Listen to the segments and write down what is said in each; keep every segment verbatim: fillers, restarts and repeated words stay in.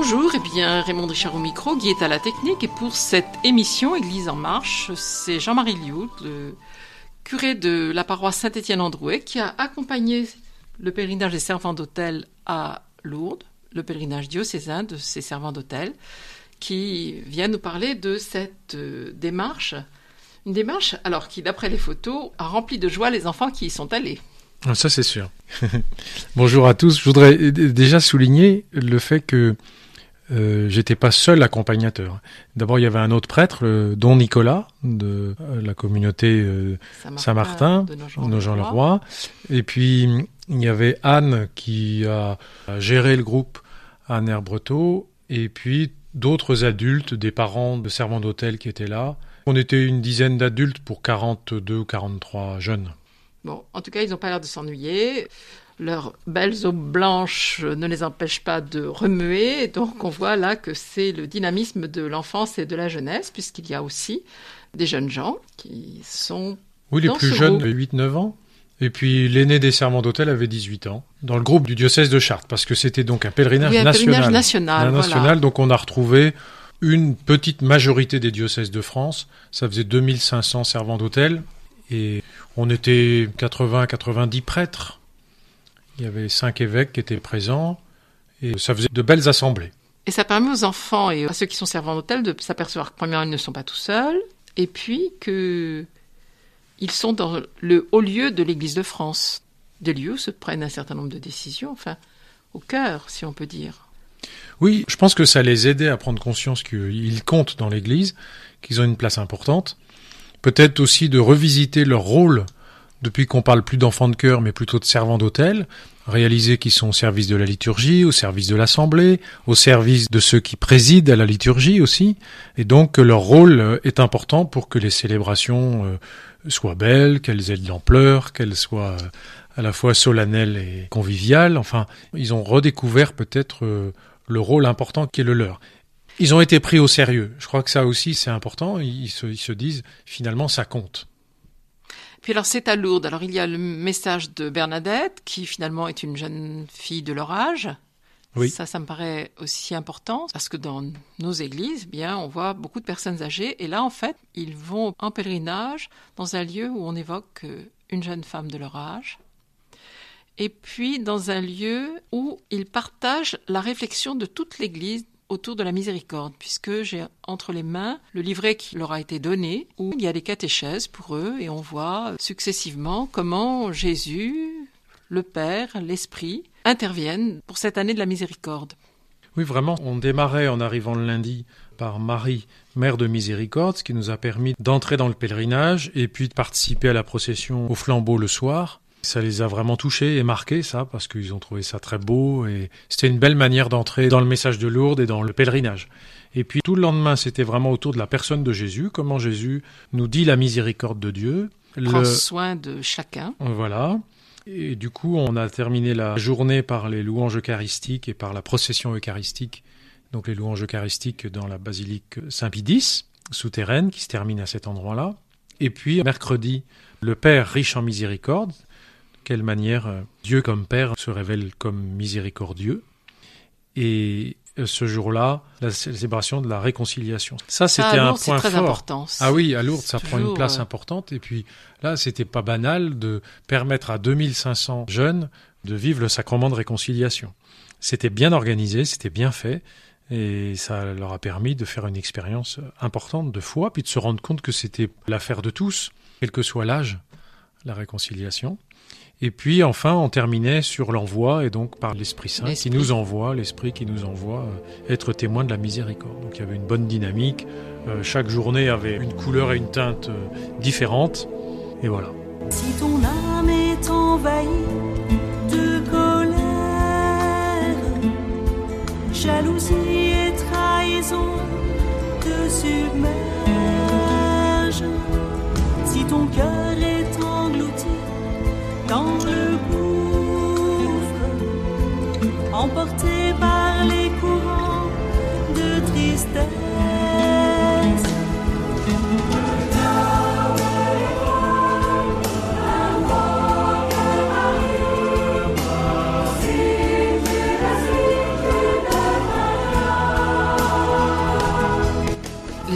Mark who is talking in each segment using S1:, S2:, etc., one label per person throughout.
S1: Bonjour, et bien Raymond Richard au micro, Guy est à la technique, et pour cette émission Église en marche, c'est Jean-Marie Lioud, le curé de la paroisse Saint-Étienne-en-Drouais, qui a accompagné le pèlerinage des servants d'autel à Lourdes, le pèlerinage diocésain de ces servants d'autel, qui vient nous parler de cette euh, démarche, une démarche alors qui, d'après les photos, a rempli de joie les enfants qui y sont allés.
S2: Ça, c'est sûr. Bonjour à tous. Je voudrais déjà souligner le fait que euh, j'étais pas seul accompagnateur. D'abord, il y avait un autre prêtre, le don Nicolas, de euh, la communauté euh, Saint-Martin, Saint-Martin de Nogent-le-Roi. Et puis, il y avait Anne qui a géré le groupe à Nerbreteau. Et puis, d'autres adultes, des parents de servants d'autel qui étaient là. On était une dizaine d'adultes pour quarante-deux ou quarante-trois jeunes.
S1: Bon, en tout cas, ils n'ont pas l'air de s'ennuyer. Leurs belles aubes blanches ne les empêchent pas de remuer. Donc, on voit là que c'est le dynamisme de l'enfance et de la jeunesse, puisqu'il y a aussi des jeunes gens qui sont
S2: Oui, les
S1: dans
S2: plus
S1: ce
S2: jeunes
S1: groupe.
S2: avaient huit neuf ans. Et puis, l'aîné des servants d'autel avait dix-huit ans, dans le groupe du diocèse de Chartres, parce que c'était donc un pèlerinage
S1: oui, un
S2: national.
S1: pèlerinage national,
S2: un
S1: voilà.
S2: national, donc on a retrouvé une petite majorité des diocèses de France. Ça faisait deux mille cinq cents servants d'autel. Et on était quatre-vingts à quatre-vingt-dix prêtres. Il y avait cinq évêques qui étaient présents. Et ça faisait de belles assemblées.
S1: Et ça permet aux enfants et à ceux qui sont servants d'autel de s'apercevoir que, premièrement, ils ne sont pas tout seuls. Et puis qu'ils sont dans le haut lieu de l'Église de France. Des lieux où se prennent un certain nombre de décisions, enfin, au cœur, si on peut dire.
S2: Oui, je pense que ça les aidait à prendre conscience qu'ils comptent dans l'Église, qu'ils ont une place importante. Peut-être aussi de revisiter leur rôle, depuis qu'on parle plus d'enfants de chœur, mais plutôt de servants d'autel, réaliser qu'ils sont au service de la liturgie, au service de l'assemblée, au service de ceux qui président à la liturgie aussi, et donc que leur rôle est important pour que les célébrations soient belles, qu'elles aient de l'ampleur, qu'elles soient à la fois solennelles et conviviales. Enfin, ils ont redécouvert peut-être le rôle important qui est le leur. Ils ont été pris au sérieux. Je crois que ça aussi, c'est important. Ils se, ils se disent, finalement, ça compte.
S1: Puis alors, c'est à Lourdes. Alors, il y a le message de Bernadette, qui finalement est une jeune fille de leur âge.
S2: Oui.
S1: Ça, ça me paraît aussi important, parce que dans nos églises, bien, on voit beaucoup de personnes âgées. Et là, en fait, ils vont en pèlerinage dans un lieu où on évoque une jeune femme de leur âge. Et puis, dans un lieu où ils partagent la réflexion de toute l'église autour de la miséricorde, puisque j'ai entre les mains le livret qui leur a été donné, où il y a des catéchèses pour eux, et on voit successivement comment Jésus, le Père, l'Esprit, interviennent pour cette année de la miséricorde.
S2: Oui, vraiment, on démarrait en arrivant le lundi par Marie, Mère de Miséricorde, ce qui nous a permis d'entrer dans le pèlerinage, et puis de participer à la procession au flambeau le soir. Ça les a vraiment touchés et marqués, ça, parce qu'ils ont trouvé ça très beau, et c'était une belle manière d'entrer dans le message de Lourdes et dans le pèlerinage. Et puis tout le lendemain, c'était vraiment autour de la personne de Jésus, comment Jésus nous dit la miséricorde de Dieu.
S1: Prend
S2: le...
S1: soin de chacun.
S2: Voilà. Et du coup, on a terminé la journée par les louanges eucharistiques et par la procession eucharistique, donc les louanges eucharistiques dans la basilique Saint-Pie X, souterraine, qui se termine à cet endroit-là. Et puis, mercredi, le Père riche en miséricorde. Quelle manière Dieu comme Père se révèle comme miséricordieux. Et ce jour-là, la célébration de la réconciliation. Ça, c'était
S1: ah,
S2: un
S1: Lourdes,
S2: point
S1: c'est très
S2: fort.
S1: Important.
S2: Ah oui, à Lourdes, ça
S1: toujours,
S2: prend une place
S1: euh...
S2: importante. Et puis là, c'était pas banal de permettre à deux mille cinq cents jeunes de vivre le sacrement de réconciliation. C'était bien organisé, c'était bien fait. Et ça leur a permis de faire une expérience importante de foi, puis de se rendre compte que c'était l'affaire de tous, quel que soit l'âge, la réconciliation. Et puis enfin, on terminait sur l'envoi, et donc par l'Esprit Saint
S1: l'Esprit.
S2: qui nous envoie, l'Esprit qui nous envoie euh, être témoin de la miséricorde. Donc il y avait une bonne dynamique, euh, chaque journée avait une couleur et une teinte euh, différentes, et voilà.
S3: Si ton âme est envahie de colère, jalousie et trahison te submergent, si ton cœur est englouti dans le gouffre, emporté par les courants de tristesse,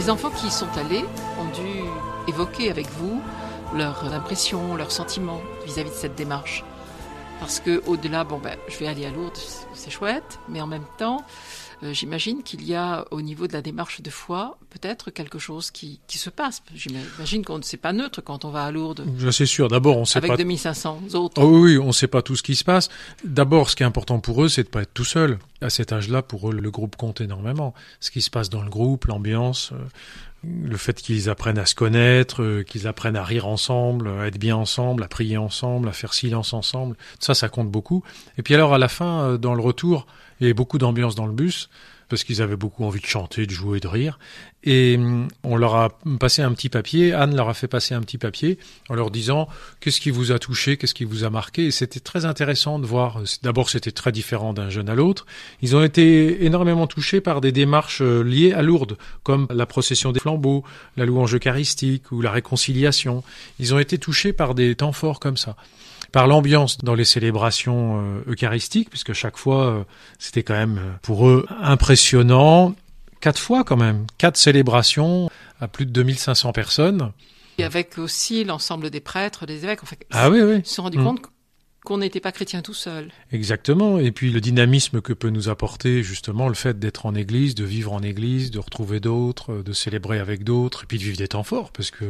S1: Les enfants qui y sont allés ont dû évoquer avec vous leurs impressions, leurs sentiments vis-à-vis de cette démarche. Parce que au-delà, bon ben, je vais aller à Lourdes, c'est chouette, mais en même temps, euh, j'imagine qu'il y a au niveau de la démarche de foi peut-être quelque chose qui, qui se passe. J'imagine qu'on ne sait pas neutre quand on va à Lourdes.
S2: C'est sûr. D'abord, on sait
S1: avec
S2: pas.
S1: deux mille cinq cents autres.
S2: Oh oui, on ne sait pas tout ce qui se passe. D'abord, ce qui est important pour eux, c'est de pas être tout seul. À cet âge-là, pour eux, le groupe compte énormément. Ce qui se passe dans le groupe, l'ambiance. Euh, Le fait qu'ils apprennent à se connaître, euh, qu'ils apprennent à rire ensemble, à être bien ensemble, à prier ensemble, à faire silence ensemble, ça, ça compte beaucoup. Et puis alors, à la fin, euh, dans le retour, il y avait beaucoup d'ambiance dans le bus, parce qu'ils avaient beaucoup envie de chanter, de jouer, de rire. Et hum, on leur a passé un petit papier, Anne leur a fait passer un petit papier, en leur disant qu'est-ce qui vous a touché, qu'est-ce qui vous a marqué. Et c'était très intéressant de voir, d'abord c'était très différent d'un jeune à l'autre. Ils ont été énormément touchés par des démarches liées à Lourdes, comme la procession des flambeaux, la louange eucharistique ou la réconciliation. Ils ont été touchés par des temps forts comme ça. Par l'ambiance dans les célébrations euh, eucharistiques, puisque chaque fois, euh, c'était quand même, euh, pour eux, impressionnant. Quatre fois quand même, quatre célébrations à plus de deux mille cinq cents personnes.
S1: Et avec aussi l'ensemble des prêtres, des évêques, en fait,
S2: ah oui, oui.
S1: Ils se sont rendus mmh. compte qu'on n'était pas chrétien tout seul.
S2: Exactement, et puis le dynamisme que peut nous apporter justement le fait d'être en église, de vivre en église, de retrouver d'autres, de célébrer avec d'autres, et puis de vivre des temps forts, parce que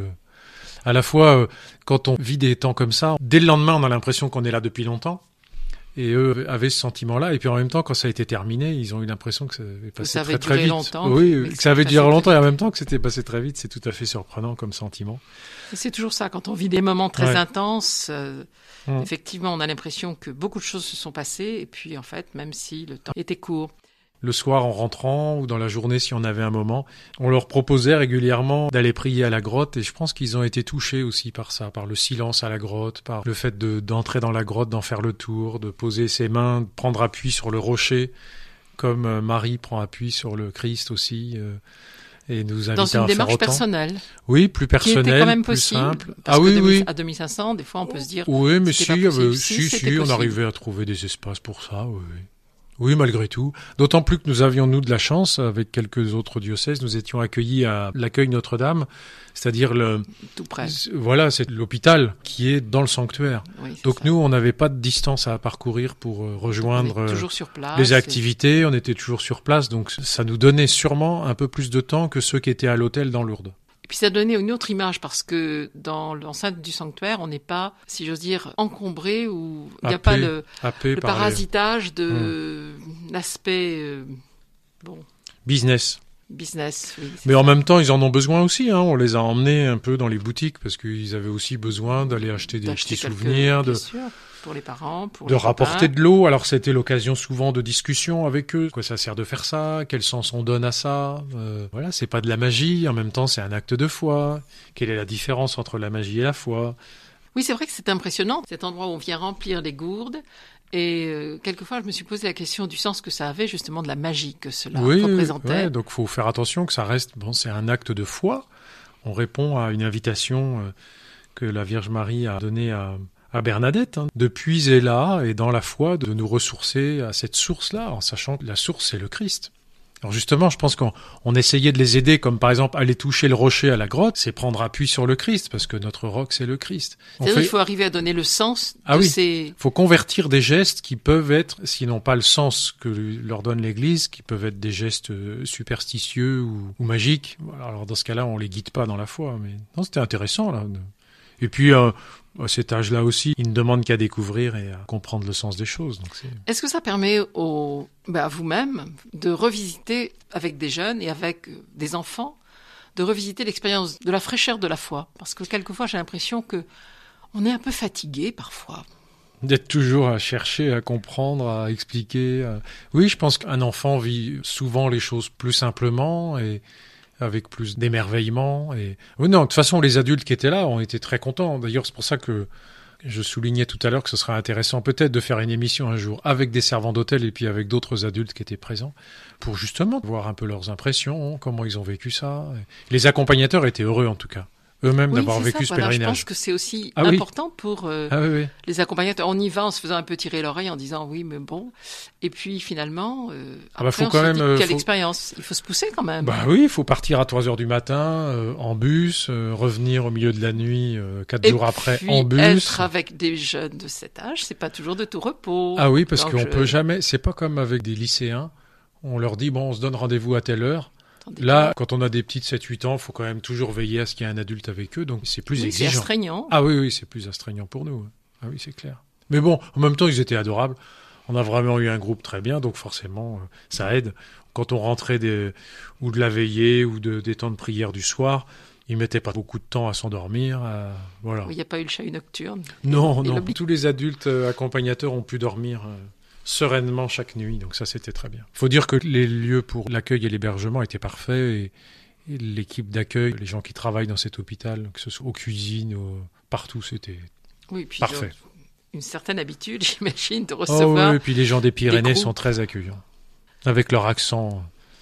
S2: à la fois, quand on vit des temps comme ça, dès le lendemain, on a l'impression qu'on est là depuis longtemps. Et eux avaient ce sentiment-là. Et puis en même temps, quand ça a été terminé, ils ont eu l'impression que ça avait passé
S1: ça
S2: très
S1: avait
S2: très vite.
S1: Longtemps,
S2: oui, que ça avait duré longtemps et en même temps que c'était passé très vite. C'est tout à fait surprenant comme sentiment.
S1: Et c'est toujours ça. Quand on vit des moments très
S2: ouais.
S1: intenses, euh,
S2: mmh.
S1: effectivement, on a l'impression que beaucoup de choses se sont passées. Et puis en fait, même si le temps était court.
S2: Le soir en rentrant ou dans la journée si on avait un moment, on leur proposait régulièrement d'aller prier à la grotte et je pense qu'ils ont été touchés aussi par ça, par le silence à la grotte, par le fait de, d'entrer dans la grotte, d'en faire le tour, de poser ses mains, de prendre appui sur le rocher, comme Marie prend appui sur le Christ aussi. Euh, et nous inviter
S1: dans une
S2: à
S1: démarche
S2: faire autant.
S1: personnelle.
S2: Oui, plus personnelle,
S1: qui était quand même
S2: plus
S1: possible,
S2: simple.
S1: Parce
S2: ah
S1: que
S2: oui,
S1: deux mille,
S2: oui.
S1: À deux mille cinq cents, des fois on peut se dire.
S2: Oui, mais si, euh, si,
S1: si,
S2: si, on arrivait à trouver des espaces pour ça. Oui, oui. Oui, malgré tout. D'autant plus que nous avions, nous, de la chance, avec quelques autres diocèses, nous étions accueillis à l'accueil Notre-Dame, c'est-à-dire le...
S1: Tout près.
S2: Voilà, c'est l'hôpital qui est dans le sanctuaire.
S1: Oui,
S2: donc
S1: ça.
S2: Nous, on n'avait pas de distance à parcourir pour rejoindre
S1: toujours sur place,
S2: les activités, et... on était toujours sur place, donc ça nous donnait sûrement un peu plus de temps que ceux qui étaient à l'hôtel dans Lourdes.
S1: Et puis ça donnait une autre image parce que dans l'enceinte du sanctuaire, on n'est pas, si j'ose dire, encombré ou il n'y a pas le, le parasitage les... de hum. l'aspect euh, bon
S2: business.
S1: Business, oui.
S2: Mais
S1: ça.
S2: En même temps, ils en ont besoin aussi. Hein. On les a emmenés un peu dans les boutiques parce qu'ils avaient aussi besoin d'aller acheter des
S1: D'acheter
S2: petits
S1: quelques,
S2: souvenirs, de
S1: sûr, pour les parents, pour
S2: de
S1: les
S2: rapporter
S1: copains.
S2: de l'eau. Alors c'était l'occasion souvent de discussions avec eux. Quoi, ça sert de faire ça ? Quel sens on donne à ça ? euh, Voilà, c'est pas de la magie. En même temps, c'est un acte de foi. Quelle est la différence entre la magie et la foi ?
S1: Oui, c'est vrai que c'est impressionnant, cet endroit où on vient remplir les gourdes. Et euh, quelquefois, je me suis posé la question du sens que ça avait, justement, de la magie que cela
S2: oui,
S1: représentait.
S2: Ouais, donc il faut faire attention que ça reste... Bon, c'est un acte de foi. On répond à une invitation euh, que la Vierge Marie a donnée à, à Bernadette, hein, de puiser là, et dans la foi, de nous ressourcer à cette source-là, en sachant que la source, c'est le Christ. Alors justement, je pense qu'on on essayait de les aider, comme par exemple aller toucher le rocher à la grotte, c'est prendre appui sur le Christ, parce que notre roc, c'est le Christ.
S1: C'est-à-dire qu'il faut arriver à donner le sens
S2: ah
S1: de
S2: oui.
S1: ces...
S2: Il faut convertir des gestes qui peuvent être, s'ils n'ont pas le sens que leur donne l'Église, qui peuvent être des gestes superstitieux ou, ou magiques. Alors dans ce cas-là, on les guide pas dans la foi. Mais non, c'était intéressant là. Et puis euh, à cet âge-là aussi, ils ne demandent qu'à découvrir et à comprendre le sens des choses. Donc c'est...
S1: Est-ce que ça permet au, ben à vous-même de revisiter avec des jeunes et avec des enfants, de revisiter l'expérience de la fraîcheur de la foi ? Parce que quelquefois, j'ai l'impression que on est un peu fatigué parfois.
S2: D'être toujours à chercher, à comprendre, à expliquer. À... Oui, je pense qu'un enfant vit souvent les choses plus simplement et avec plus d'émerveillement. Et... Oui, non, de toute façon, les adultes qui étaient là ont été très contents. D'ailleurs, c'est pour ça que je soulignais tout à l'heure que ce serait intéressant peut-être de faire une émission un jour avec des servants d'hôtel et puis avec d'autres adultes qui étaient présents pour justement voir un peu leurs impressions, comment ils ont vécu ça. Les accompagnateurs étaient heureux en tout cas. eux-mêmes
S1: Oui,
S2: d'avoir
S1: c'est
S2: vécu
S1: ça,
S2: ce
S1: voilà. Je
S2: pèlerinage.
S1: pense que c'est aussi
S2: Ah oui.
S1: important pour euh,
S2: Ah oui, oui.
S1: les accompagnateurs. On y va en se faisant un peu tirer l'oreille en disant oui, mais bon. Et puis finalement, euh,
S2: Ah bah,
S1: après,
S2: faut
S1: on
S2: quand
S1: se
S2: même,
S1: dit
S2: euh,
S1: quelle
S2: faut-
S1: expérience. Il faut se pousser quand même.
S2: Bah oui, il faut partir à trois heures du matin euh, en bus, euh, revenir au milieu de la nuit euh, quatre
S1: Et
S2: jours après
S1: puis,
S2: en bus.
S1: être avec des jeunes de cet âge, c'est pas toujours de tout repos.
S2: Ah oui, parce
S1: Donc
S2: qu'on
S1: je-
S2: peut jamais. C'est pas comme avec des lycéens. On leur dit bon, on se donne rendez-vous à telle heure.
S1: Tandis
S2: Là,
S1: que
S2: quand on a des petites sept huit ans, faut quand même toujours veiller à ce qu'il y ait un adulte avec eux. Donc c'est plus
S1: oui, c'est
S2: exigeant.
S1: astreignant.
S2: Ah oui, oui, c'est plus astreignant pour nous. Ah oui, c'est clair. Mais bon, en même temps, ils étaient adorables. On a vraiment eu un groupe très bien, donc forcément, euh, ça aide. Quand on rentrait des, ou de la veillée ou de, des temps de prière du soir, ils mettaient pas beaucoup de temps à s'endormir. à- Voilà.
S1: Il n'y a pas eu le chahut nocturne.
S2: Non,
S1: Et
S2: non.
S1: l'obli-
S2: Tous les adultes euh, accompagnateurs ont pu dormir euh, sereinement chaque nuit, donc ça c'était très bien. Faut dire que les lieux pour l'accueil et l'hébergement étaient parfaits et, et l'équipe d'accueil, les gens qui travaillent dans cet hôpital, que ce soit aux cuisines, au- partout, c'était
S1: Oui, puis
S2: parfait.
S1: ils ont une certaine habitude, j'imagine, de
S2: Oh
S1: recevoir.
S2: oui, et puis les gens des Pyrénées
S1: groupes.
S2: sont très accueillants, avec leur accent.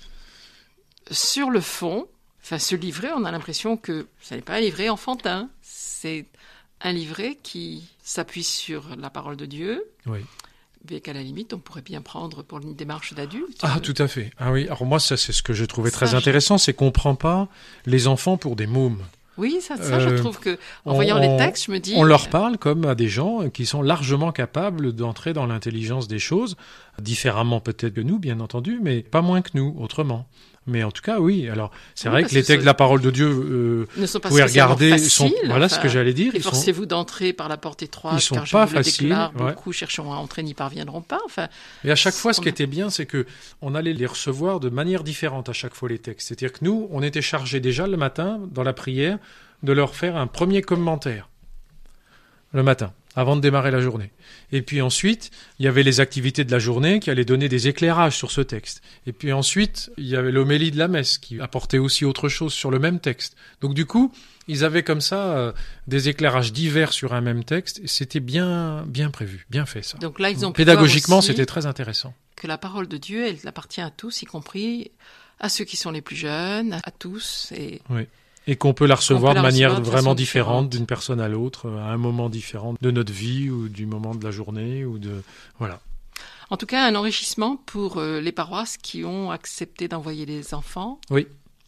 S1: Sur le fond, enfin, ce livret, on a l'impression que ce n'est pas un livret enfantin. C'est un livret qui s'appuie sur la parole de Dieu,
S2: Oui.
S1: mais qu'à la limite, on pourrait bien prendre pour une démarche d'adulte.
S2: Ah, tout à fait. Ah oui. Alors moi, ça, c'est ce que j'ai trouvé
S1: Ça,
S2: très
S1: je-
S2: intéressant, c'est qu'on prend pas les enfants pour des mômes.
S1: Oui, ça, ça
S2: Euh,
S1: je trouve que, en
S2: on-
S1: voyant les
S2: on-
S1: textes, je me dis.
S2: On leur parle comme à des gens qui sont largement capables d'entrer dans l'intelligence des choses, différemment peut-être que nous, bien entendu, mais pas moins que nous, autrement. Mais en tout cas, oui. Alors, c'est
S1: Oui,
S2: vrai
S1: parce
S2: que les
S1: que
S2: textes
S1: ça-
S2: de la parole de Dieu, euh,
S1: ne sont pas
S2: vous pouvez
S1: spécialement
S2: regarder,
S1: faciles,
S2: sont, voilà ce
S1: enfin,
S2: que j'allais dire. Ils sont,
S1: Efforcez-vous d'entrer par la porte étroite,
S2: ils sont
S1: car je
S2: pas
S1: vous le
S2: faciles,
S1: déclare,
S2: ouais.
S1: beaucoup chercheront à entrer, n'y parviendront pas. Enfin,
S2: et à chaque fois, ce
S1: on
S2: qui
S1: a-
S2: était bien, c'est que on allait les recevoir de manière différente à chaque fois les textes. C'est-à-dire que nous, on était chargés déjà le matin, dans la prière, de leur faire un premier commentaire. Le matin, avant de démarrer la journée. Et puis ensuite, il y avait les activités de la journée qui allaient donner des éclairages sur ce texte. Et puis ensuite, il y avait l'homélie de la messe qui apportait aussi autre chose sur le même texte. Donc du coup, ils avaient comme ça euh, des éclairages divers sur un même texte. Et c'était bien, bien prévu, bien fait ça.
S1: donc là, ils ont pu
S2: Pédagogiquement,
S1: voir aussi
S2: c'était très intéressant.
S1: que la parole de Dieu, elle appartient à tous, y compris à ceux qui sont les plus jeunes, à tous. Et
S2: Et qu'on peut la recevoir
S1: peut la
S2: de manière
S1: recevoir de
S2: vraiment
S1: façon
S2: différente
S1: différente.
S2: d'une personne à l'autre, à un moment différent de notre vie ou du moment de la journée ou de voilà.
S1: en tout cas, un enrichissement pour euh, les paroisses qui ont accepté d'envoyer les enfants.
S2: Oui.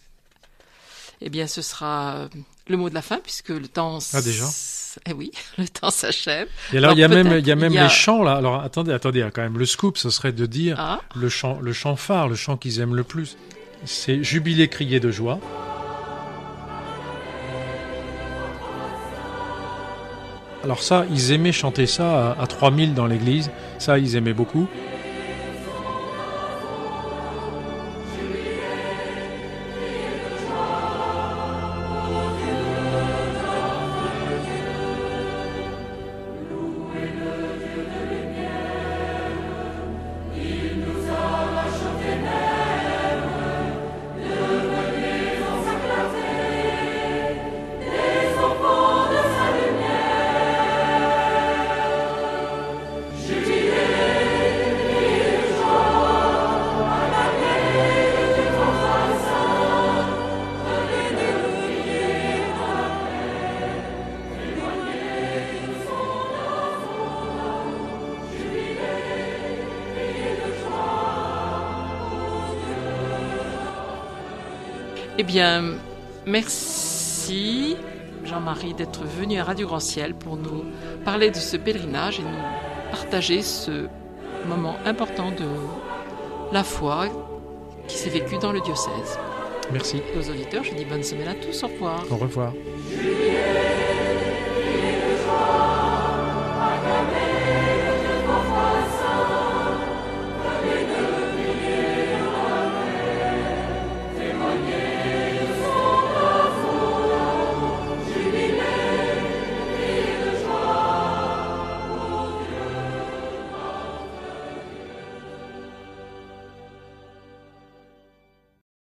S1: Eh bien, ce sera euh, le mot de la fin, puisque le temps...
S2: Ah, déjà
S1: s- Eh oui, le temps s'achève.
S2: Et alors
S1: Alors,
S2: il y a même
S1: peut-être
S2: il y a même
S1: il y a-
S2: les chants là. Alors attendez, attendez, il y a quand même le scoop, ce serait de dire
S1: Ah,
S2: le chant le chant phare, le chant qu'ils aiment le plus. C'est Jubilé crié de joie. Alors ça, ils aimaient chanter ça à, à trois mille dans l'église. Ça, ils aimaient beaucoup.
S1: eh bien, merci Jean-Marie d'être venu à Radio Grand Ciel pour nous parler de ce pèlerinage et nous partager ce moment important de la foi qui s'est vécu dans le diocèse.
S2: Merci.
S1: Et aux auditeurs, je dis bonne semaine à tous, au revoir.
S2: Au revoir.
S3: Juillet,